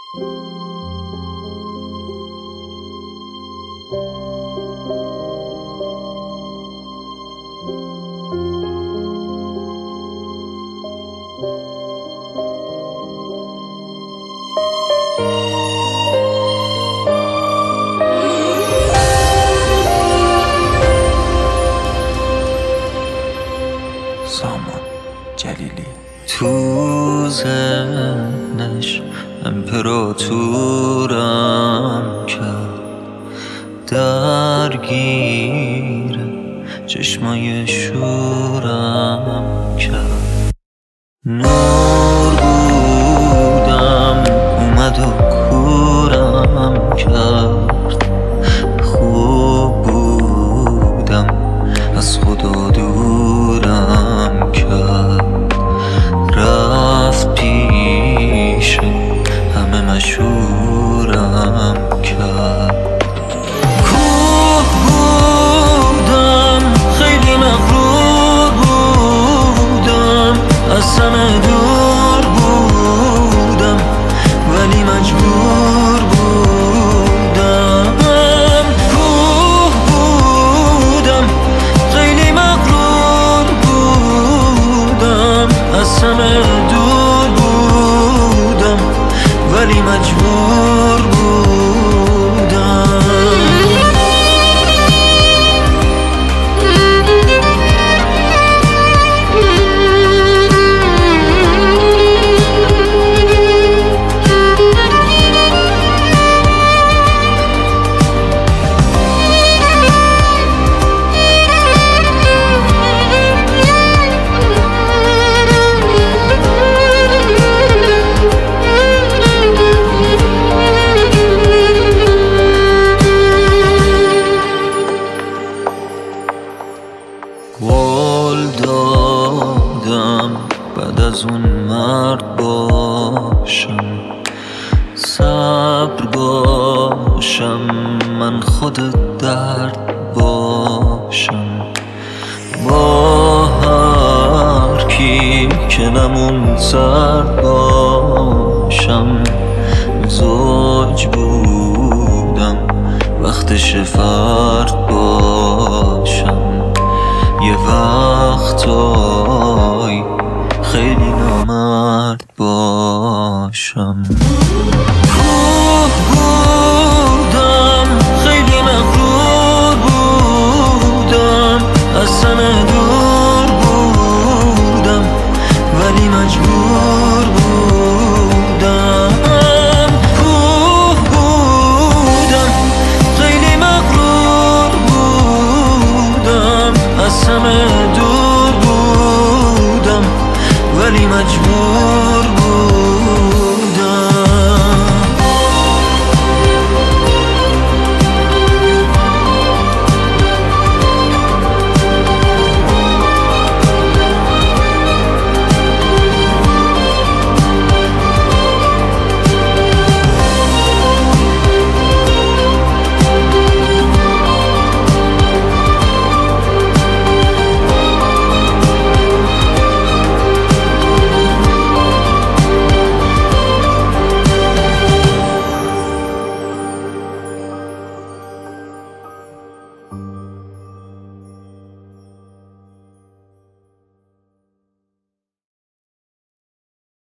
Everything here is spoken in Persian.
سامان جلیلی تو ذهنش امپراتورم کرد، درگیر چشمای شورم کرد. نور بودم اومد و کورم کرد، خوب بودم از خدا دورم کرد. رفت پیش همه مشهورم کرد. کوه بودم خیلی مغرور بودم، از همه دور بودم ولی مجبور بودم. کوه بودم خیلی مغرور بودم، از همه دور بودم ولی مجبور بودم. قول دادم بعد از اون مرد باشم، صبر باشم، من خود درد باشم. با هر کی که نمون سرد باشم. زوج بودم وقتش فرد باشم. یه وقتای خیلی نامرد باشم.